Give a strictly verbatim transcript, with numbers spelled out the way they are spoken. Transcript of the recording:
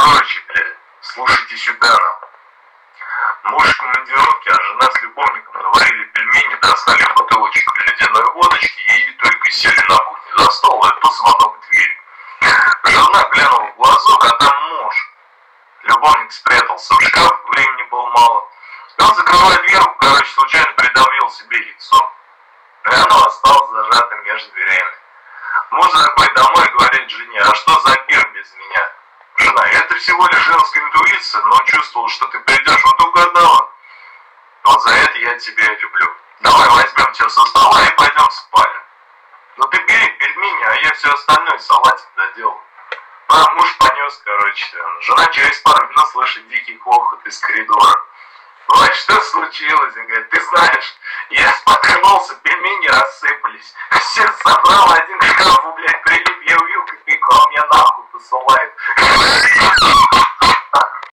Короче, блядь, слушайте сюда нам. Муж в командировке, а жена с любовником наварили пельмени, достали бутылочку ледяной водочки и только сели на кухне за стол, и тут звонок в дверь. Жена глянула в глазок, а там муж. Любовник спрятался в шкаф, времени было мало. И он, закрывая дверку, короче, случайно придавил себе яйцо. И оно осталось зажатым между дверями. Муж такой домой говорит жене: а что за пир без меня? Жена: это всего лишь женская интуиция, но чувствовал, что ты придешь, вот угадала. Вот за это я тебя и люблю. Давай возьмем тебя со стола и пойдем в спальню. Ну ты бери пельмени, а я все остальное салатик доделал. А муж понес, короче. Жена через пару минут слышит дикий хохот из коридора. Ой, что случилось? Он говорит: ты знаешь, я споткнулся, пельмени рассыпались. Все собрал, один к шкафу, блядь, прилип, я увидел, как ты ко мне нахуй посылает.